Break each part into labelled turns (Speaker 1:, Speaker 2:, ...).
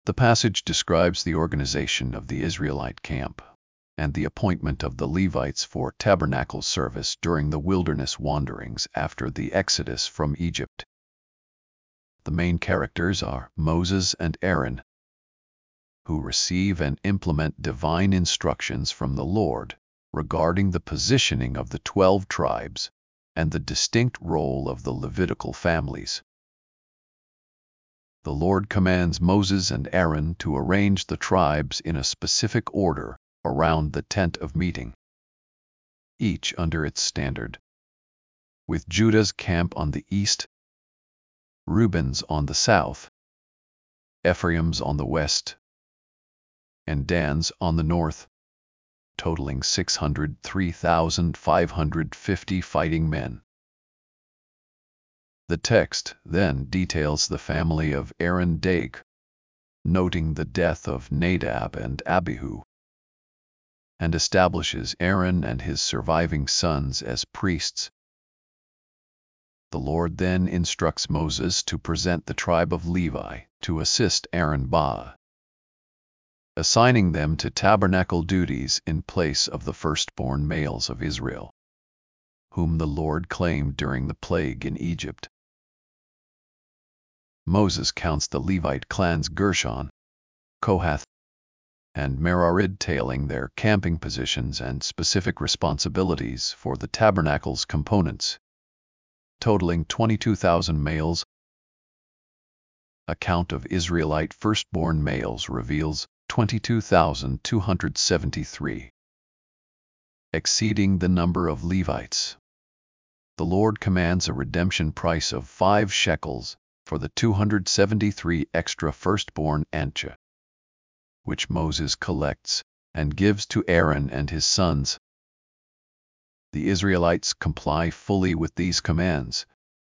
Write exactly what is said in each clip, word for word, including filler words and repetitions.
Speaker 1: The passage describes the organization of the Israelite camp and the appointment of the Levites for tabernacle service during the wilderness wanderings after the Exodus from Egypt. The main characters are Moses and Aaron, who receive and implement divine instructions from the Lord regarding the positioning of the twelve tribes and the distinct role of the Levitical families. The Lord commands Moses and Aaron to arrange the tribes in a specific order around the tent of meeting, each under its standard, with Judah's camp on the east, Reuben's on the south, Ephraim's on the west, and Dan's on the north, totaling six hundred three thousand five hundred fifty fighting men. The text then details the family of Aaron Dag, noting the death of Nadab and Abihu, and establishes Aaron and his surviving sons as priests. The Lord then instructs Moses to present the tribe of Levi to assist Aaron Ba, assigning them to tabernacle duties in place of the firstborn males of Israel, whom the Lord claimed during the plague in Egypt. Moses counts the Levite clans Gershon, Kohath, and Merari, detailing their camping positions and specific responsibilities for the tabernacle's components, totaling twenty-two thousand males. A count of Israelite firstborn males reveals twenty-two thousand two hundred seventy-three, exceeding the number of Levites. The Lord commands a redemption price of five shekels for the two hundred seventy-three extra firstborn ancha, which Moses collects and gives to Aaron and his sons. The Israelites comply fully with these commands.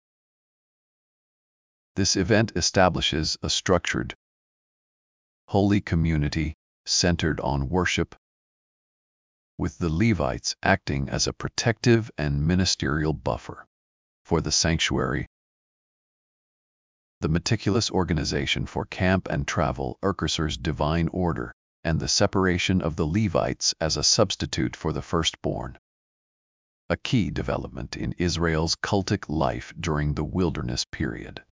Speaker 1: This event establishes a structured, holy community centered on worship, with the Levites acting as a protective and ministerial buffer for the sanctuary. The meticulous organization for camp and travel orchestrates divine order and the separation of the Levites as a substitute for the firstborn, a key development in Israel's cultic life during the wilderness period.